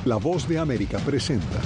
La Voz de América presenta.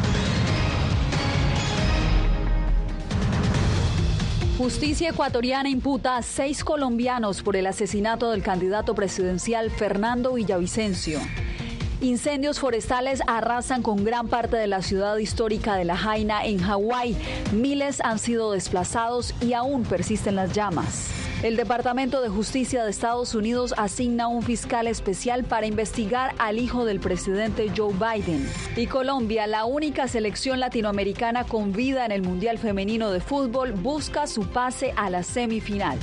Justicia ecuatoriana imputa a 6 colombianos por el asesinato del candidato presidencial Fernando Villavicencio. Incendios forestales arrasan con gran parte de la ciudad histórica de La Jaina, en Hawái. Miles han sido desplazados y aún persisten las llamas. El Departamento de Justicia de Estados Unidos asigna un fiscal especial para investigar al hijo del presidente Joe Biden. Y Colombia, la única selección latinoamericana con vida en el Mundial Femenino de Fútbol, busca su pase a la semifinal.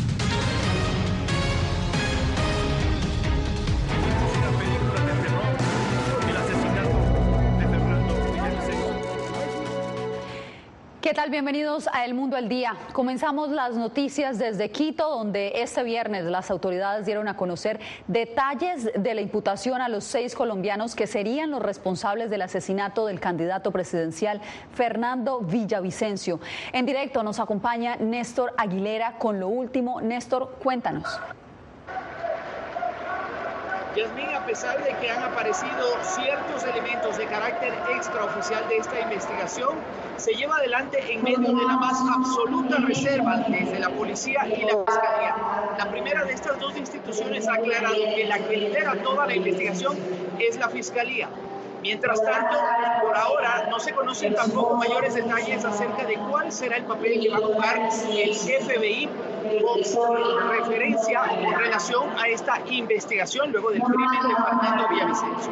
¿Qué tal? Bienvenidos a El Mundo al Día. Comenzamos las noticias desde Quito, donde este viernes las autoridades dieron a conocer detalles de la imputación a los 6 colombianos que serían los responsables del asesinato del candidato presidencial Fernando Villavicencio. En directo nos acompaña Néstor Aguilera con lo último. Néstor, cuéntanos. Yasmín, a pesar de que han aparecido ciertos elementos de carácter extraoficial de esta investigación, se lleva adelante en medio de la más absoluta reserva desde la policía y la fiscalía. La primera de estas dos instituciones ha aclarado que la que lidera toda la investigación es la fiscalía. Mientras tanto, por ahora no se conocen tampoco mayores detalles acerca de cuál será el papel que va a jugar el FBI con referencia en relación a esta investigación luego del crimen de Fernando Villavicencio.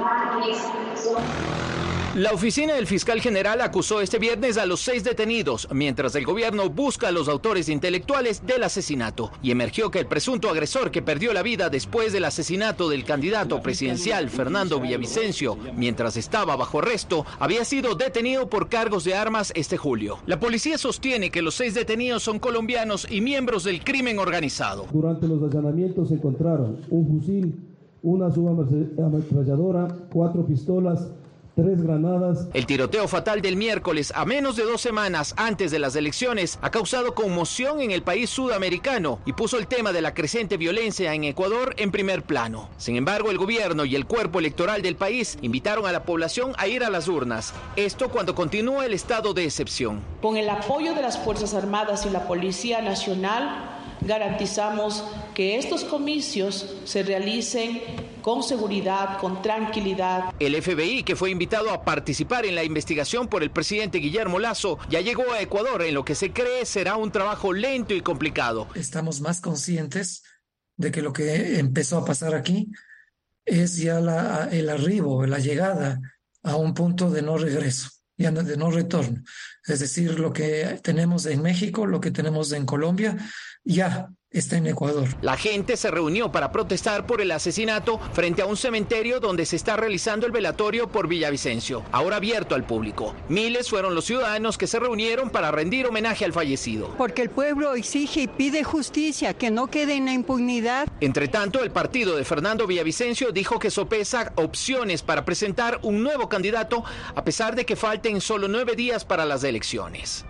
La oficina del fiscal general acusó este viernes a los 6 detenidos, mientras el gobierno busca a los autores intelectuales del asesinato. Y emergió que el presunto agresor que perdió la vida después del asesinato del candidato presidencial Fernando Villavicencio, mientras estaba bajo arresto, había sido detenido por cargos de armas este julio. La policía sostiene que los 6 detenidos son colombianos y miembros del crimen organizado. Durante los allanamientos se encontraron un fusil, una subametralladora, 4 pistolas, 3 granadas. El tiroteo fatal del miércoles, a menos de 2 semanas antes de las elecciones, ha causado conmoción en el país sudamericano y puso el tema de la creciente violencia en Ecuador en primer plano. Sin embargo, el gobierno y el cuerpo electoral del país invitaron a la población a ir a las urnas. Esto cuando continúa el estado de excepción. Con el apoyo de las Fuerzas Armadas y la Policía Nacional, garantizamos que estos comicios se realicen con seguridad, con tranquilidad. El FBI, que fue invitado a participar en la investigación por el presidente Guillermo Lasso, ya llegó a Ecuador en lo que se cree será un trabajo lento y complicado. Estamos más conscientes de que lo que empezó a pasar aquí es ya el arribo, la llegada a un punto de no regreso, ya de no retorno. Es decir, lo que tenemos en México, lo que tenemos en Colombia, ya está en Ecuador. La gente se reunió para protestar por el asesinato frente a un cementerio donde se está realizando el velatorio por Villavicencio, ahora abierto al público. Miles fueron los ciudadanos que se reunieron para rendir homenaje al fallecido. Porque el pueblo exige y pide justicia, que no quede en la impunidad. Entre tanto, el partido de Fernando Villavicencio dijo que sopesa opciones para presentar un nuevo candidato, a pesar de que falten solo 9 días para las elecciones.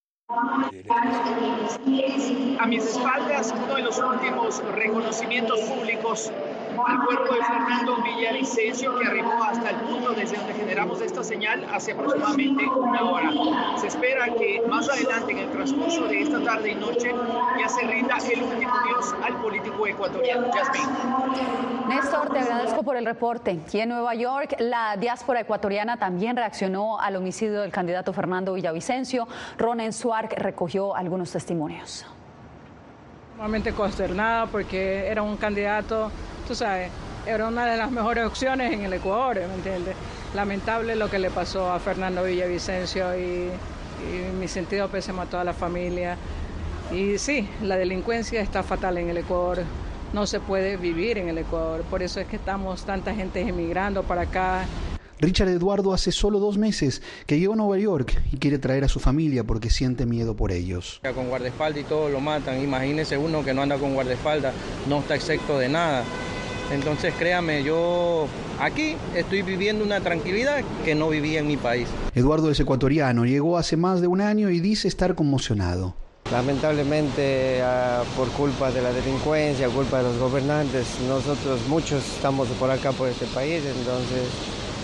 A mis espaldas, uno de los últimos reconocimientos públicos al cuerpo de Fernando Villavicencio, que arribó hasta el punto desde donde generamos esta señal hace aproximadamente 1 hora. Se espera que más adelante, en el transcurso de esta tarde y noche, ya se rinda el último adiós al político ecuatoriano. Yasmín. Néstor, te agradezco por el reporte. Aquí en Nueva York, la diáspora ecuatoriana también reaccionó al homicidio del candidato Fernando Villavicencio. Ronen Suark recogió algunos testimonios. Sumamente consternada porque era un candidato, tú sabes, era una de las mejores opciones en el Ecuador, ¿me entiendes? Lamentable lo que le pasó a Fernando Villavicencio y mi sentido pésame a toda la familia. Y sí, la delincuencia está fatal en el Ecuador, no se puede vivir en el Ecuador, por eso es que estamos tanta gente emigrando para acá. Richard Eduardo hace solo 2 meses que llegó a Nueva York y quiere traer a su familia porque siente miedo por ellos. Con guardaespaldas y todo lo matan, imagínese uno que no anda con guardaespaldas, no está exento de nada. Entonces créame, yo aquí estoy viviendo una tranquilidad que no vivía en mi país. Eduardo es ecuatoriano, llegó hace más de 1 año y dice estar conmocionado. Lamentablemente, por culpa de la delincuencia, culpa de los gobernantes, nosotros muchos estamos por acá, por este país, entonces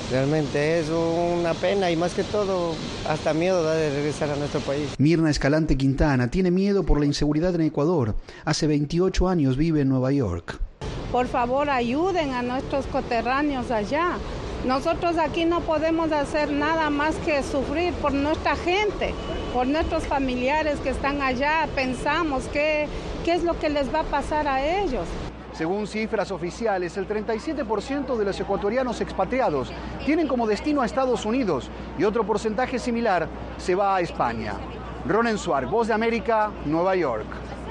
Realmente es una pena y más que todo hasta miedo da de regresar a nuestro país. Mirna Escalante Quintana tiene miedo por la inseguridad en Ecuador. Hace 28 años vive en Nueva York. Por favor, ayuden a nuestros coterráneos allá. Nosotros aquí no podemos hacer nada más que sufrir por nuestra gente, por nuestros familiares que están allá. Pensamos qué es lo que les va a pasar a ellos. Según cifras oficiales, el 37% de los ecuatorianos expatriados tienen como destino a Estados Unidos y otro porcentaje similar se va a España. Ronen Suárez, Voz de América, Nueva York.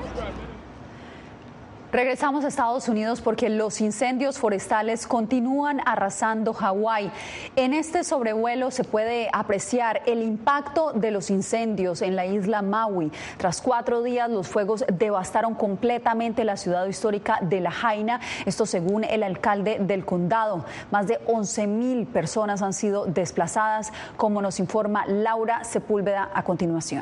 Regresamos a Estados Unidos porque los incendios forestales continúan arrasando Hawái. En este sobrevuelo se puede apreciar el impacto de los incendios en la isla Maui. Tras 4 días, los fuegos devastaron completamente la ciudad histórica de Lahaina, esto según el alcalde del condado. Más de 11,000 personas han sido desplazadas, como nos informa Laura Sepúlveda a continuación.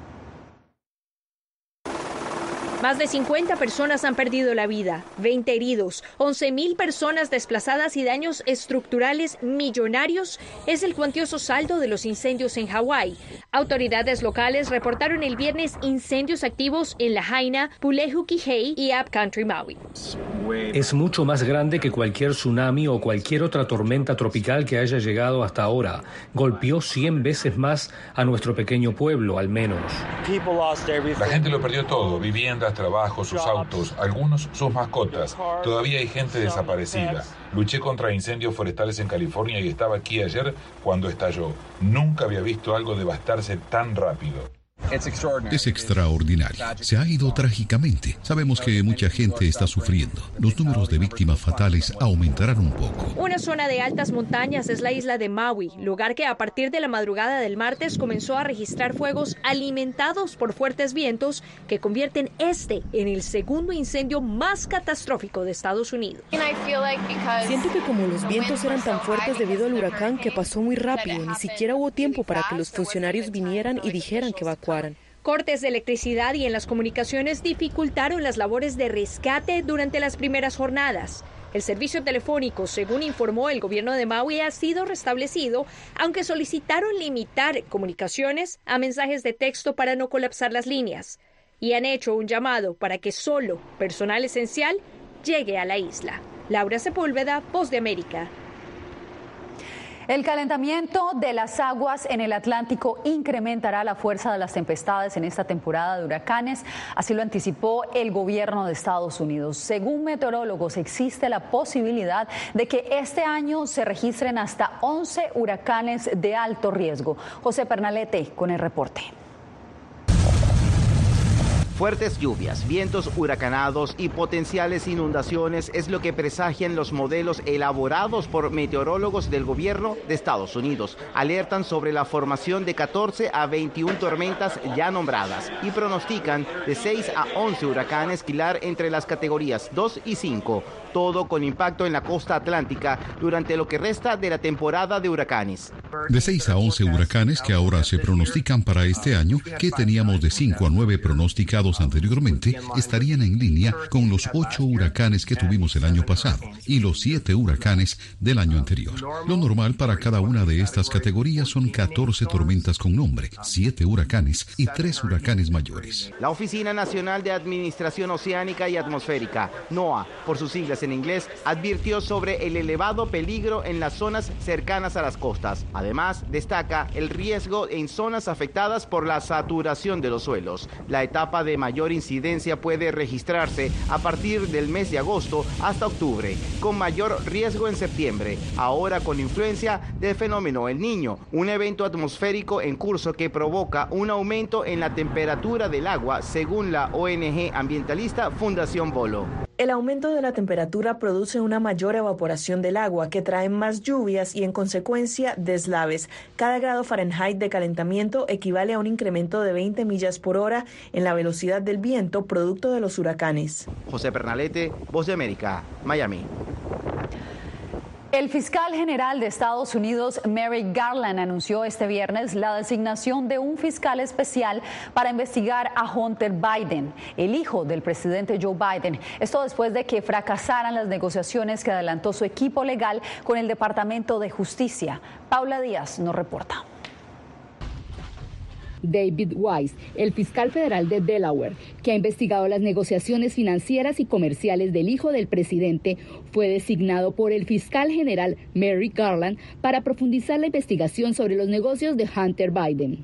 Más de 50 personas han perdido la vida, 20 heridos, 11,000 personas desplazadas y daños estructurales millonarios es el cuantioso saldo de los incendios en Hawái. Autoridades locales reportaron el viernes incendios activos en Lahaina, Pulehukihei y Upcountry Maui. Es mucho más grande que cualquier tsunami o cualquier otra tormenta tropical que haya llegado hasta ahora. Golpeó 100 veces más a nuestro pequeño pueblo, al menos. La gente lo perdió todo, viviendas, trabajos, sus autos, algunos sus mascotas. Todavía hay gente desaparecida. Luché contra incendios forestales en California y estaba aquí ayer cuando estalló. Nunca había visto algo devastarse tan rápido. Es extraordinario. Se ha ido trágicamente. Sabemos que mucha gente está sufriendo. Los números de víctimas fatales aumentarán un poco. Una zona de altas montañas es la isla de Maui, lugar que a partir de la madrugada del martes comenzó a registrar fuegos alimentados por fuertes vientos que convierten este en el segundo incendio más catastrófico de Estados Unidos. Siento que como los vientos eran tan fuertes debido al huracán que pasó muy rápido, ni siquiera hubo tiempo para que los funcionarios vinieran y dijeran que evacuaran. Cortes de electricidad y en las comunicaciones dificultaron las labores de rescate durante las primeras jornadas. El servicio telefónico, según informó el gobierno de Maui, ha sido restablecido, aunque solicitaron limitar comunicaciones a mensajes de texto para no colapsar las líneas. Y han hecho un llamado para que solo personal esencial llegue a la isla. Laura Sepúlveda, Voz de América. El calentamiento de las aguas en el Atlántico incrementará la fuerza de las tempestades en esta temporada de huracanes, así lo anticipó el gobierno de Estados Unidos. Según meteorólogos, existe la posibilidad de que este año se registren hasta 11 huracanes de alto riesgo. José Pernalete con el reporte. Fuertes lluvias, vientos huracanados y potenciales inundaciones es lo que presagian los modelos elaborados por meteorólogos del gobierno de Estados Unidos. Alertan sobre la formación de 14 a 21 tormentas ya nombradas y pronostican de 6 a 11 huracanes esquilar entre las categorías 2 y 5, todo con impacto en la costa atlántica durante lo que resta de la temporada de huracanes. De 6 a 11 huracanes que ahora se pronostican para este año, que teníamos de 5 a 9 pronosticados anteriormente, estarían en línea con los 8 huracanes que tuvimos el año pasado y los 7 huracanes del año anterior. Lo normal para cada una de estas categorías son 14 tormentas con nombre, 7 huracanes y 3 huracanes mayores. La Oficina Nacional de Administración Oceánica y Atmosférica, NOAA, por sus siglas en inglés, advirtió sobre el elevado peligro en las zonas cercanas a las costas. Además, destaca el riesgo en zonas afectadas por la saturación de los suelos. La etapa de mayor incidencia puede registrarse a partir del mes de agosto hasta octubre, con mayor riesgo en septiembre, ahora con influencia del fenómeno El Niño, un evento atmosférico en curso que provoca un aumento en la temperatura del agua, según la ONG ambientalista Fundación Bolo. El aumento de la temperatura produce una mayor evaporación del agua que trae más lluvias y en consecuencia deslaves. Cada grado Fahrenheit de calentamiento equivale a un incremento de 20 millas por hora en la velocidad del viento producto de los huracanes. José Pernalete, Voz de América, Miami. El fiscal general de Estados Unidos, Merrick Garland, anunció este viernes la designación de un fiscal especial para investigar a Hunter Biden, el hijo del presidente Joe Biden. Esto después de que fracasaran las negociaciones que adelantó su equipo legal con el Departamento de Justicia. Paula Díaz nos reporta. David Weiss, el fiscal federal de Delaware, que ha investigado las negociaciones financieras y comerciales del hijo del presidente, fue designado por el fiscal general Merrick Garland para profundizar la investigación sobre los negocios de Hunter Biden.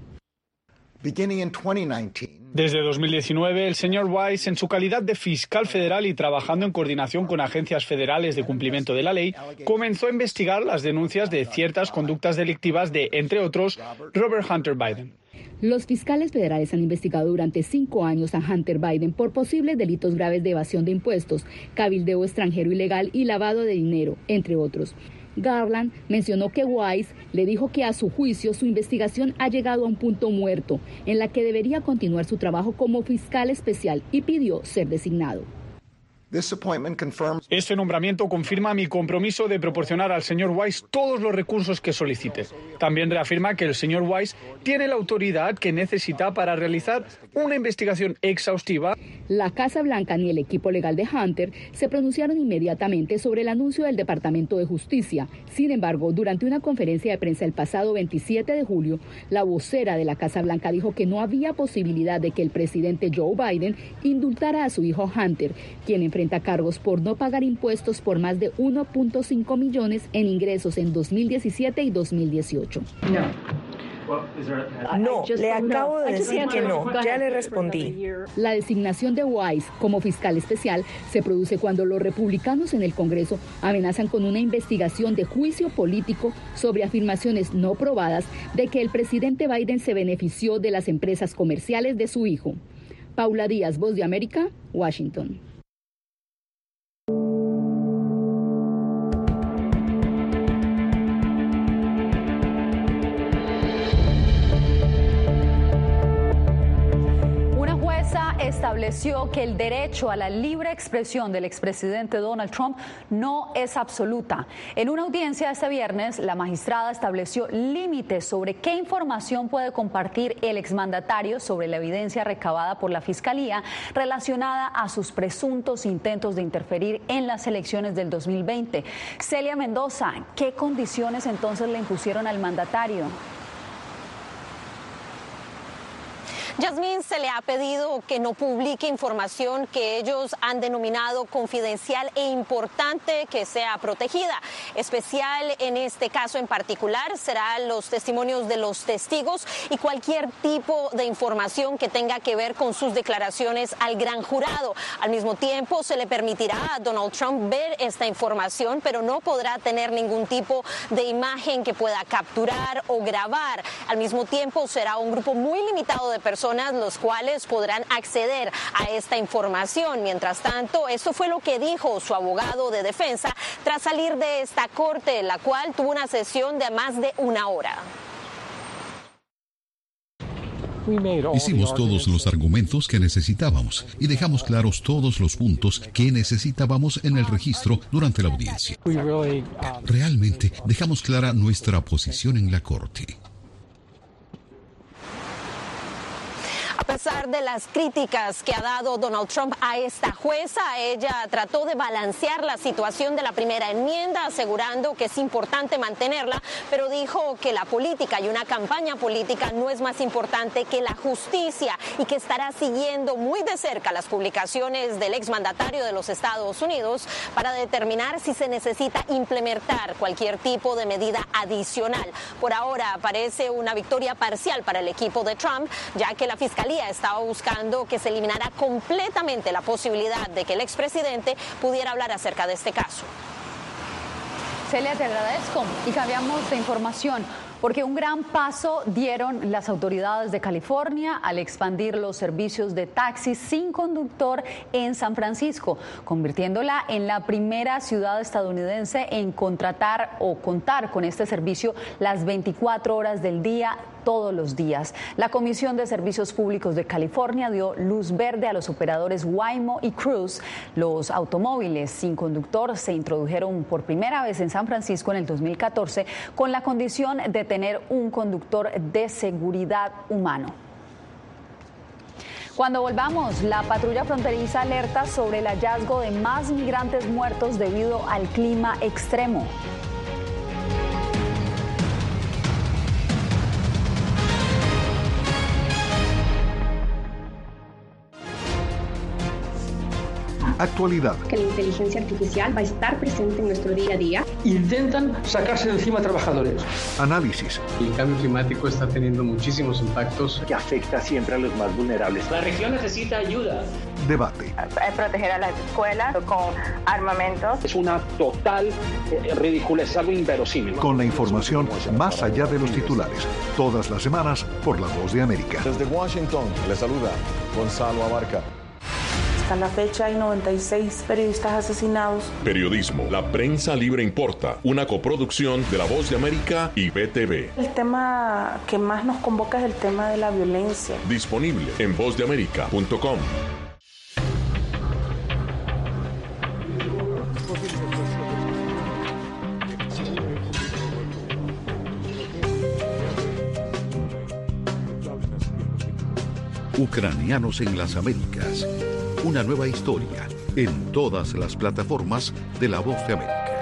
Desde 2019, el señor Weiss, en su calidad de fiscal federal y trabajando en coordinación con agencias federales de cumplimiento de la ley, comenzó a investigar las denuncias de ciertas conductas delictivas de, entre otros, Robert Hunter Biden. Los fiscales federales han investigado durante 5 años a Hunter Biden por posibles delitos graves de evasión de impuestos, cabildeo extranjero ilegal y lavado de dinero, entre otros. Garland mencionó que Weiss le dijo que a su juicio su investigación ha llegado a un punto muerto, en la que debería continuar su trabajo como fiscal especial, y pidió ser designado. Este nombramiento confirma mi compromiso de proporcionar al señor Weiss todos los recursos que solicite. También reafirma que el señor Weiss tiene la autoridad que necesita para realizar una investigación exhaustiva. La Casa Blanca ni el equipo legal de Hunter se pronunciaron inmediatamente sobre el anuncio del Departamento de Justicia. Sin embargo, durante una conferencia de prensa el pasado 27 de julio, la vocera de la Casa Blanca dijo que no había posibilidad de que el presidente Joe Biden indultara a su hijo Hunter, quien enfrenta cargos por no pagar impuestos por más de 1.5 millones en ingresos en 2017 y 2018. No, le acabo de decir que no, ya le respondí. La designación de Weiss como fiscal especial se produce cuando los republicanos en el Congreso amenazan con una investigación de juicio político sobre afirmaciones no probadas de que el presidente Biden se benefició de las empresas comerciales de su hijo. Paula Díaz, Voz de América, Washington. Estableció que el derecho a la libre expresión del expresidente Donald Trump no es absoluta. En una audiencia este viernes, la magistrada estableció límites sobre qué información puede compartir el exmandatario sobre la evidencia recabada por la Fiscalía relacionada a sus presuntos intentos de interferir en las elecciones del 2020. Celia Mendoza, ¿qué condiciones entonces le impusieron al mandatario? Yasmín, se le ha pedido que no publique información que ellos han denominado confidencial e importante que sea protegida. Especial en este caso en particular serán los testimonios de los testigos y cualquier tipo de información que tenga que ver con sus declaraciones al gran jurado. Al mismo tiempo, se le permitirá a Donald Trump ver esta información, pero no podrá tener ningún tipo de imagen que pueda capturar o grabar. Al mismo tiempo, será un grupo muy limitado de personas los cuales podrán acceder a esta información. Mientras tanto, esto fue lo que dijo su abogado de defensa tras salir de esta corte, la cual tuvo una sesión de más de 1 hora. Hicimos todos los argumentos que necesitábamos y dejamos claros todos los puntos que necesitábamos en el registro durante la audiencia. Realmente dejamos clara nuestra posición en la corte. A pesar de las críticas que ha dado Donald Trump a esta jueza, ella trató de balancear la situación de la primera enmienda, asegurando que es importante mantenerla, pero dijo que la política y una campaña política no es más importante que la justicia y que estará siguiendo muy de cerca las publicaciones del exmandatario de los Estados Unidos para determinar si se necesita implementar cualquier tipo de medida adicional. Por ahora parece una victoria parcial para el equipo de Trump, ya que la Fiscalía estaba buscando que se eliminara completamente la posibilidad de que el expresidente pudiera hablar acerca de este caso. Celia, te agradezco y cambiamos de información. Porque un gran paso dieron las autoridades de California al expandir los servicios de taxis sin conductor en San Francisco, convirtiéndola en la primera ciudad estadounidense en contratar o contar con este servicio las 24 horas del día, todos los días. La Comisión de Servicios Públicos de California dio luz verde a los operadores Waymo y Cruise. Los automóviles sin conductor se introdujeron por primera vez en San Francisco en el 2014 con la condición de tener un conductor de seguridad humano. Cuando volvamos, la patrulla fronteriza alerta sobre el hallazgo de más migrantes muertos debido al clima extremo. Actualidad. Que la inteligencia artificial va a estar presente en nuestro día a día. Intentan sacarse de encima a trabajadores. Análisis. El cambio climático está teniendo muchísimos impactos que afecta siempre a los más vulnerables. La región necesita ayuda. Debate. Proteger a las escuelas con armamentos. Es una total ridiculez, algo inverosímil. Con la información más allá de los titulares. Todas las semanas por La Voz de América. Desde Washington, le saluda Gonzalo Abarca. A la fecha hay 96 periodistas asesinados. Periodismo, la prensa libre importa, una coproducción de La Voz de América y BTV. El tema que más nos convoca es el tema de la violencia. Disponible en vozdeamerica.com. Ucranianos en las Américas. Una nueva historia en todas las plataformas de La Voz de América.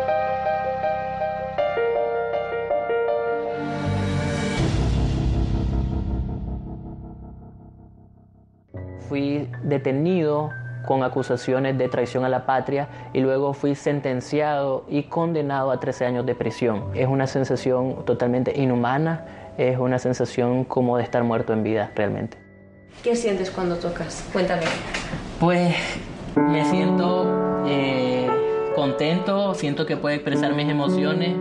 Fui detenido con acusaciones de traición a la patria y luego fui sentenciado y condenado a 13 años de prisión. Es una sensación totalmente inhumana, es una sensación como de estar muerto en vida realmente. ¿Qué sientes cuando tocas? Cuéntame. Pues me siento contento, siento que puedo expresar mis emociones.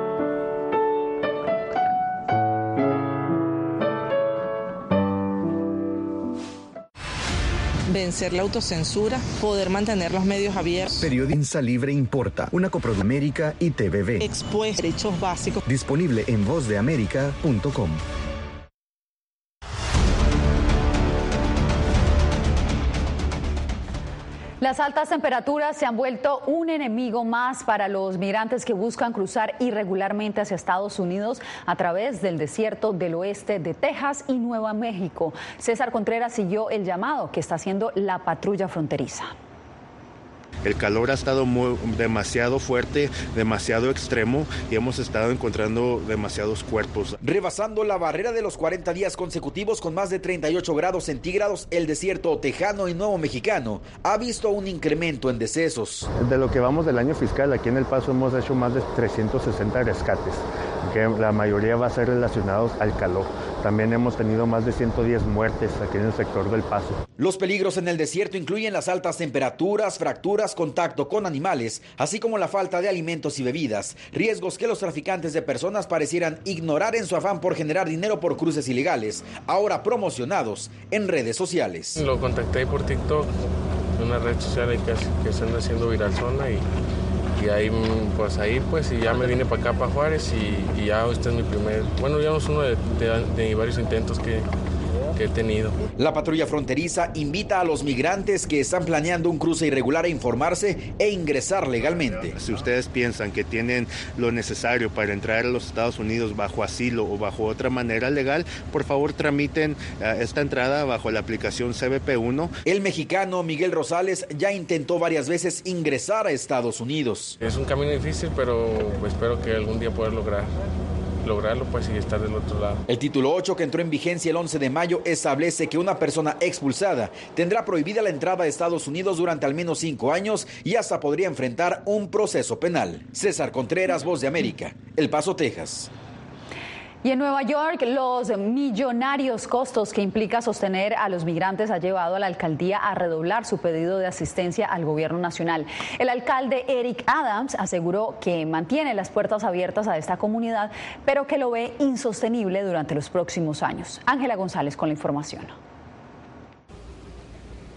Vencer la autocensura, poder mantener los medios abiertos. Periodista Libre Importa, una coproducción de América y TVV. Expuesto derechos básicos. Disponible en vozdeamerica.com. Las altas temperaturas se han vuelto un enemigo más para los migrantes que buscan cruzar irregularmente hacia Estados Unidos a través del desierto del oeste de Texas y Nueva México. César Contreras siguió el llamado que está haciendo la patrulla fronteriza. El calor ha estado demasiado fuerte, demasiado extremo y hemos estado encontrando demasiados cuerpos. Rebasando la barrera de los 40 días consecutivos con más de 38 grados centígrados, el desierto tejano y nuevo mexicano ha visto un incremento en decesos. De lo que vamos del año fiscal, aquí en El Paso hemos hecho más de 360 rescates, que la mayoría va a ser relacionados al calor. También hemos tenido más de 110 muertes aquí en el sector del Paso. Los peligros en el desierto incluyen las altas temperaturas, fracturas, contacto con animales, así como la falta de alimentos y bebidas, riesgos que los traficantes de personas parecieran ignorar en su afán por generar dinero por cruces ilegales, ahora promocionados en redes sociales. Lo contacté por TikTok, una red social que se anda haciendo viral zona y ahí pues y ya me vine para acá, para Juárez y ya este es mi primer, ya no es uno de varios intentos que he tenido. La patrulla fronteriza invita a los migrantes que están planeando un cruce irregular a informarse e ingresar legalmente. Si ustedes piensan que tienen lo necesario para entrar a los Estados Unidos bajo asilo o bajo otra manera legal, por favor tramiten esta entrada bajo la aplicación CBP1. El mexicano Miguel Rosales ya intentó varias veces ingresar a Estados Unidos. Es un camino difícil, pero espero que algún día pueda lograrlo pues y estar del otro lado. El título 8, que entró en vigencia el 11 de mayo, establece que una persona expulsada tendrá prohibida la entrada a Estados Unidos durante al menos 5 años y hasta podría enfrentar un proceso penal. César Contreras, Voz de América, El Paso, Texas. Y en Nueva York, los millonarios costos que implica sostener a los migrantes ha llevado a la alcaldía a redoblar su pedido de asistencia al gobierno nacional. El alcalde Eric Adams aseguró que mantiene las puertas abiertas a esta comunidad, pero que lo ve insostenible durante los próximos años. Ángela González con la información.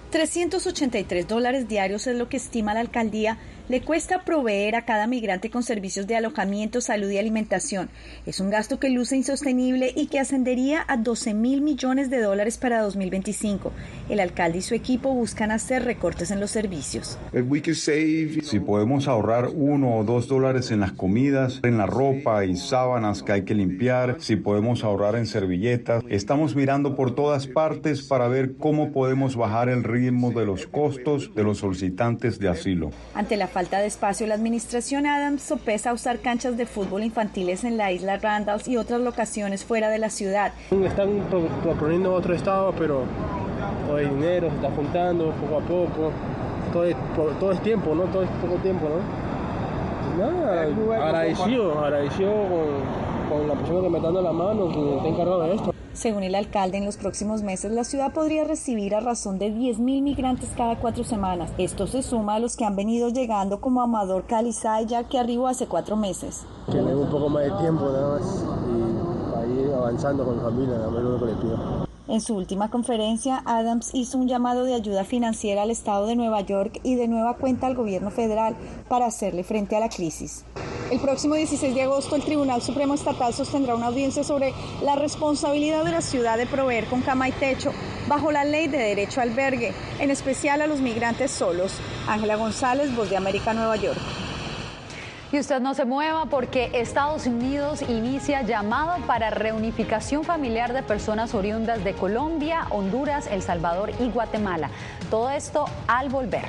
$383 diarios es lo que estima la alcaldía le cuesta proveer a cada migrante con servicios de alojamiento, salud y alimentación. Es un gasto que luce insostenible y que ascendería a $12.000 millones para 2025. El alcalde y su equipo buscan hacer recortes en los servicios. Si podemos ahorrar $1 o $2 en las comidas, en la ropa y sábanas que hay que limpiar, si podemos ahorrar en servilletas, estamos mirando por todas partes para ver cómo podemos bajar el ritmo de los costos de los solicitantes de asilo. Ante la falta de espacio, la administración Adams sopesa usar canchas de fútbol infantiles en la isla Randalls y otras locaciones fuera de la ciudad. Están proponiendo otro estado, pero todo el dinero se está juntando poco a poco. Todo es tiempo, ¿no? Todo es poco tiempo, ¿no? Nada, agradecido con la persona que me está dando la mano, que está encargado de esto. Según el alcalde, en los próximos meses la ciudad podría recibir a razón de 10.000 migrantes cada 4 semanas. Esto se suma a los que han venido llegando como Amador Calizaya, que arribó hace 4 meses. Tener un poco más de tiempo nada más y para ir avanzando con la familia, a ver lo que les pido. En su última conferencia, Adams hizo un llamado de ayuda financiera al estado de Nueva York y de nueva cuenta al gobierno federal para hacerle frente a la crisis. El próximo 16 de agosto, el Tribunal Supremo Estatal sostendrá una audiencia sobre la responsabilidad de la ciudad de proveer con cama y techo bajo la ley de derecho al albergue, en especial a los migrantes solos. Ángela González, Voz de América, Nueva York. Y usted no se mueva porque Estados Unidos inicia llamado para reunificación familiar de personas oriundas de Colombia, Honduras, El Salvador y Guatemala. Todo esto al volver.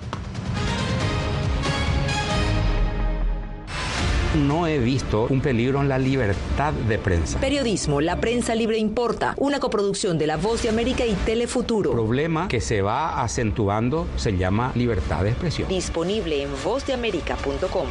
No he visto un peligro en la libertad de prensa. Periodismo, la prensa libre importa. Una coproducción de La Voz de América y Telefuturo. El problema que se va acentuando se llama libertad de expresión. Disponible en vozdeamerica.com.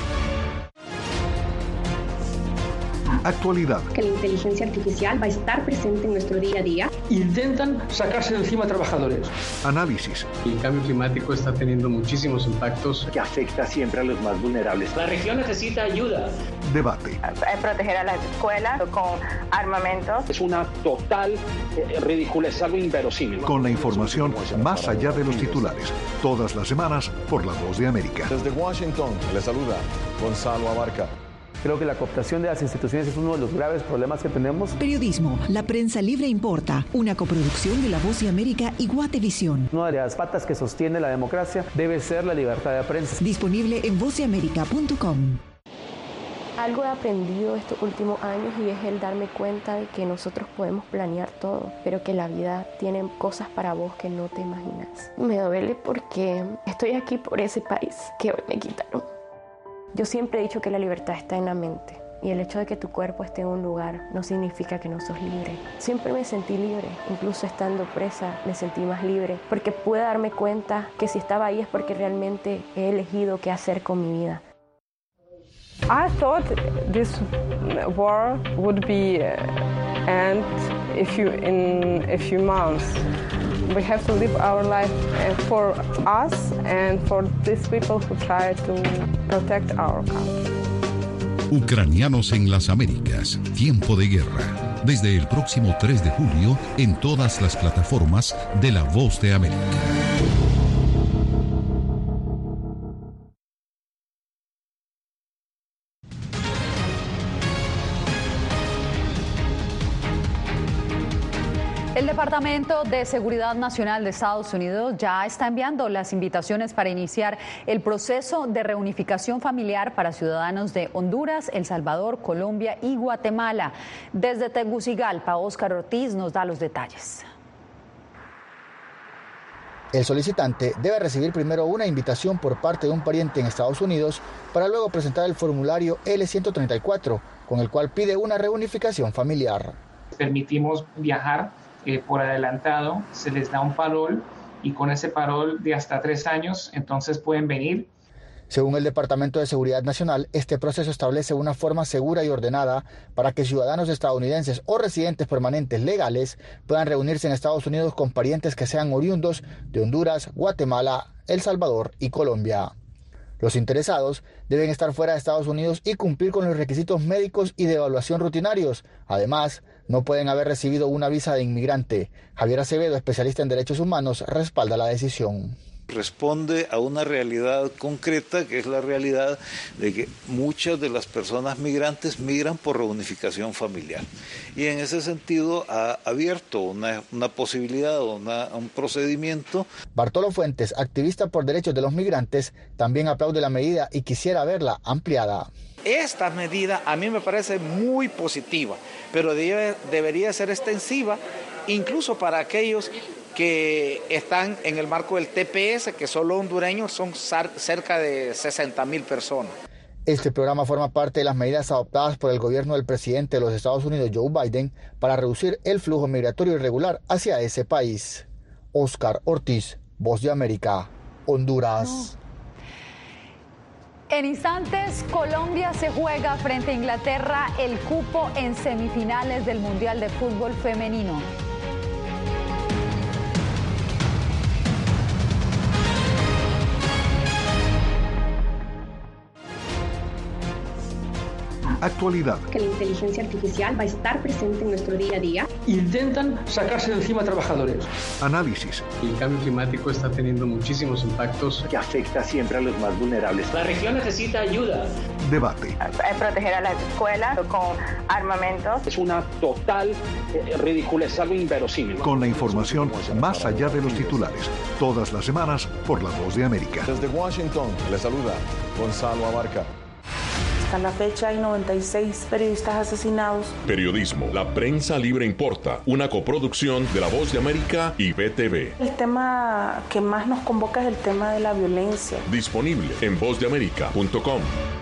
Actualidad. Que la inteligencia artificial va a estar presente en nuestro día a día. Intentan sacarse de encima a trabajadores. Análisis. El cambio climático está teniendo muchísimos impactos que afecta siempre a los más vulnerables. La región necesita ayuda. Debate. Proteger a las escuelas con armamentos. Es una total ridiculez, algo inverosímil. Con la información más allá de los titulares. Todas las semanas por La Voz de América. Desde Washington, le saluda Gonzalo Abarca. Creo que la cooptación de las instituciones es uno de los graves problemas que tenemos. Periodismo, la prensa libre importa. Una coproducción de La Voz de América y Guatevisión. Una de las patas que sostiene la democracia debe ser la libertad de prensa. Disponible en vozdeamerica.com. Algo he aprendido estos últimos años y es el darme cuenta de que nosotros podemos planear todo, pero que la vida tiene cosas para vos que no te imaginas. Me duele porque estoy aquí por ese país que hoy me quitaron. Yo siempre he dicho que la libertad está en la mente y el hecho de que tu cuerpo esté en un lugar no significa que no sos libre. Siempre me sentí libre, incluso estando presa me sentí más libre porque pude darme cuenta que si estaba ahí es porque realmente he elegido qué hacer con mi vida. I thought this war would be end in a few months. We have to live our life for us and for these people who try to protect our country. Ucranianos en las Américas, tiempo de guerra. Desde el próximo 3 de julio en todas las plataformas de La Voz de América. El Departamento de Seguridad Nacional de Estados Unidos ya está enviando las invitaciones para iniciar el proceso de reunificación familiar para ciudadanos de Honduras, El Salvador, Colombia y Guatemala. Desde Tegucigalpa, Óscar Ortiz nos da los detalles. El solicitante debe recibir primero una invitación por parte de un pariente en Estados Unidos para luego presentar el formulario L-134, con el cual pide una reunificación familiar. Permitimos viajar por adelantado, se les da un parol y con ese parol de hasta 3 años, entonces pueden venir. Según el Departamento de Seguridad Nacional, este proceso establece una forma segura y ordenada para que ciudadanos estadounidenses o residentes permanentes legales puedan reunirse en Estados Unidos con parientes que sean oriundos de Honduras, Guatemala, El Salvador y Colombia. Los interesados deben estar fuera de Estados Unidos y cumplir con los requisitos médicos y de evaluación rutinarios. Además, no pueden haber recibido una visa de inmigrante. Javier Acevedo, especialista en derechos humanos, respalda la decisión. Responde a una realidad concreta, que es la realidad de que muchas de las personas migrantes migran por reunificación familiar. Y en ese sentido ha abierto una posibilidad, un procedimiento. Bartolo Fuentes, activista por derechos de los migrantes, también aplaude la medida y quisiera verla ampliada. Esta medida a mí me parece muy positiva, pero debería ser extensiva incluso para aquellos que están en el marco del TPS, que solo hondureños son cerca de 60,000 personas. Este programa forma parte de las medidas adoptadas por el gobierno del presidente de los Estados Unidos, Joe Biden, para reducir el flujo migratorio irregular hacia ese país. Oscar Ortiz, Voz de América, Honduras. En instantes, Colombia se juega frente a Inglaterra el cupo en semifinales del Mundial de Fútbol Femenino. Actualidad. Que la inteligencia artificial va a estar presente en nuestro día a día. Intentan sacarse de encima trabajadores. Análisis. El cambio climático está teniendo muchísimos impactos que afecta siempre a los más vulnerables. La región necesita ayuda. Debate. Proteger a las escuelas con armamentos. Es una total ridiculez, algo inverosímil. Con la información más allá de los titulares. Todas las semanas por La Voz de América. Desde Washington, le saluda Gonzalo Abarca. A la fecha hay 96 periodistas asesinados. Periodismo, la prensa libre importa, una coproducción de La Voz de América y BTV. El tema que más nos convoca es el tema de la violencia. Disponible en vozdeamerica.com.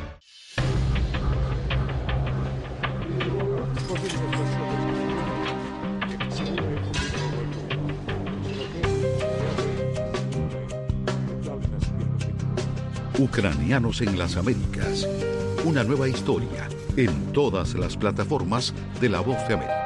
Ucranianos en las Américas. Una nueva historia en todas las plataformas de La Voz de América.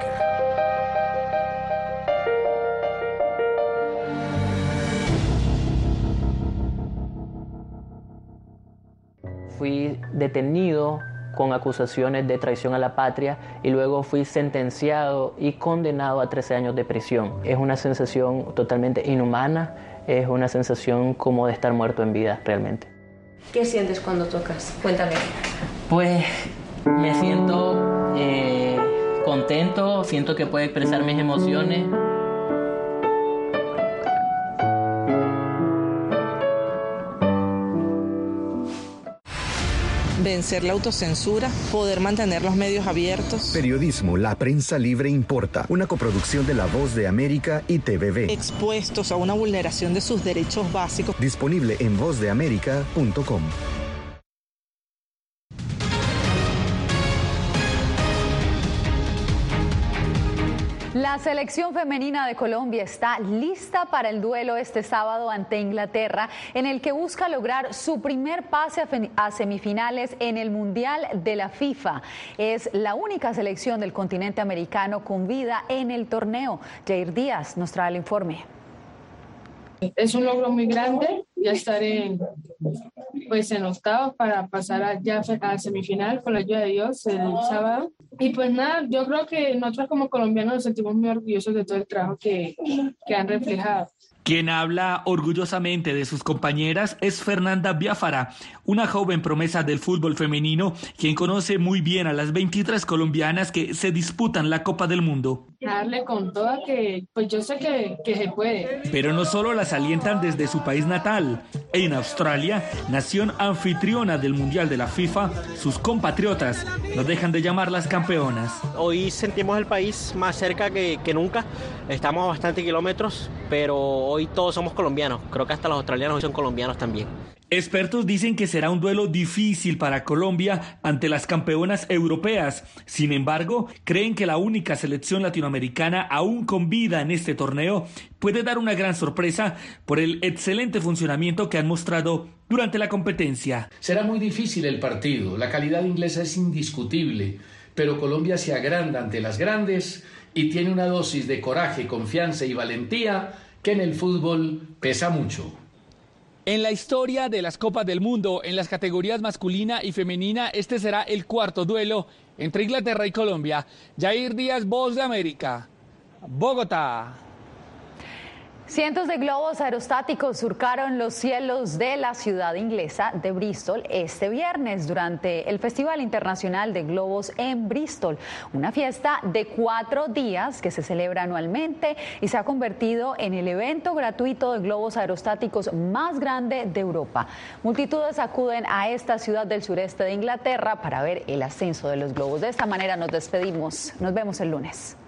Fui detenido con acusaciones de traición a la patria y luego fui sentenciado y condenado a 13 años de prisión. Es una sensación totalmente inhumana, es una sensación como de estar muerto en vida realmente. ¿Qué sientes cuando tocas? Cuéntame. Pues me siento contento, siento que puedo expresar mis emociones. Vencer la autocensura, poder mantener los medios abiertos. Periodismo, la prensa libre importa. Una coproducción de La Voz de América y TVV. Expuestos a una vulneración de sus derechos básicos. Disponible en vozdeamerica.com. La selección femenina de Colombia está lista para el duelo este sábado ante Inglaterra, en el que busca lograr su primer pase a semifinales en el Mundial de la FIFA. Es la única selección del continente americano con vida en el torneo. Jair Díaz nos trae el informe. Es un logro muy grande ya estar en octavos para pasar a semifinal con la ayuda de Dios el sábado. Y pues nada, yo creo que nosotros como colombianos nos sentimos muy orgullosos de todo el trabajo que han reflejado. Quien habla orgullosamente de sus compañeras es Fernanda Biafara, una joven promesa del fútbol femenino, quien conoce muy bien a las 23 colombianas que se disputan la Copa del Mundo. Darle con toda que pues yo sé que se puede. Pero no solo las alientan desde su país natal. En Australia, nación anfitriona del Mundial de la FIFA, sus compatriotas no dejan de llamarlas campeonas. Hoy sentimos el país más cerca que nunca. Estamos a bastantes kilómetros, pero hoy todos somos colombianos. Creo que hasta los australianos hoy son colombianos también. Expertos dicen que será un duelo difícil para Colombia ante las campeonas europeas. Sin embargo, creen que la única selección latinoamericana aún con vida en este torneo puede dar una gran sorpresa por el excelente funcionamiento que han mostrado durante la competencia. Será muy difícil el partido. La calidad inglesa es indiscutible, pero Colombia se agranda ante las grandes y tiene una dosis de coraje, confianza y valentía que en el fútbol pesa mucho. En la historia de las Copas del Mundo, en las categorías masculina y femenina, este será el cuarto duelo entre Inglaterra y Colombia. Jair Díaz, Voz de América, Bogotá. Cientos de globos aerostáticos surcaron los cielos de la ciudad inglesa de Bristol este viernes durante el Festival Internacional de Globos en Bristol, una fiesta de 4 días que se celebra anualmente y se ha convertido en el evento gratuito de globos aerostáticos más grande de Europa. Multitudes acuden a esta ciudad del sureste de Inglaterra para ver el ascenso de los globos. De esta manera nos despedimos. Nos vemos el lunes.